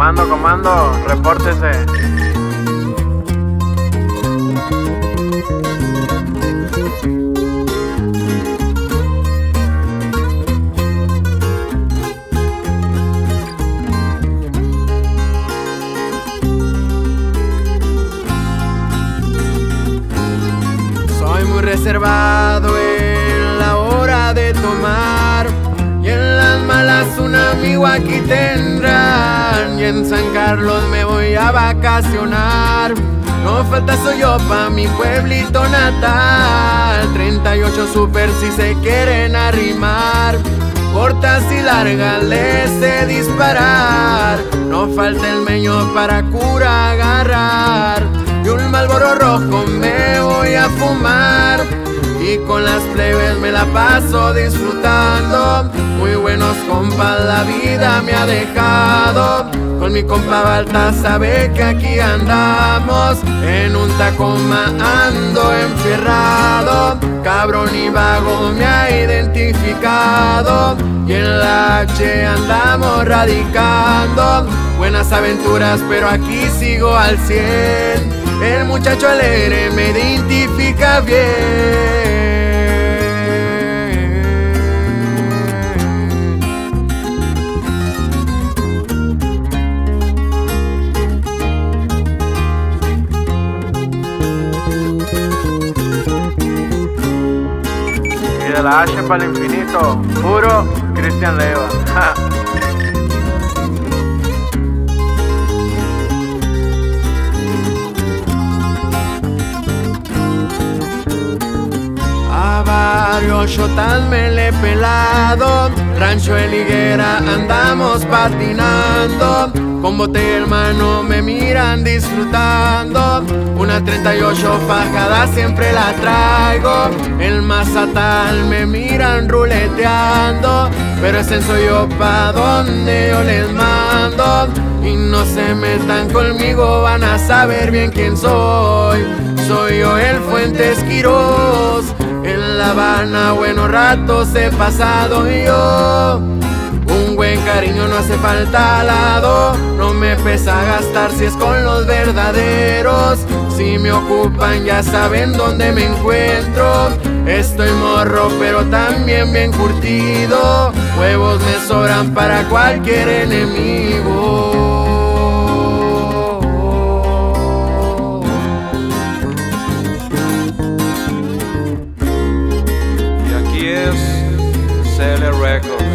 Comando, repórtese. Soy muy reservado en la hora de tomar, y en las malas un amigo aquí tendrán, y en San Carlos me voy a vacacionar. No falta soy yo pa' mi pueblito natal, 38 super si se quieren arrimar, cortas y largas les sé disparar. No falta el meño para cura agarrar, y un Marlboro rojo me voy a fumar, y con las plebes me la paso disfrutando. Muy buenos compas la vida me ha dejado, con mi compa Balta sabe que aquí andamos. En un Tacoma ando enfierrado, cabrón y vago me ha identificado, y en la H andamos radicando. Buenas aventuras pero aquí sigo al 100, el muchacho alegre me identifica bien. Y de la H para el infinito, puro Cristian Leiva. Barrio Chotal me le he pelado, Rancho El Higuera andamos patinando, con botella hermano me miran disfrutando. Una 38 fajada siempre la traigo, el Mazatlán me miran ruleteando, pero ese soy yo pa' donde yo les mando. Y no se metan conmigo, van a saber bien quién soy. Soy yo el Fuentes Quirós, en La Habana buenos ratos he pasado yo. Un buen cariño no hace falta al lado, no me pesa gastar si es con los verdaderos. Si me ocupan ya saben dónde me encuentro. Estoy morro pero también bien curtido, huevos me sobran para cualquier enemigo. CL Records.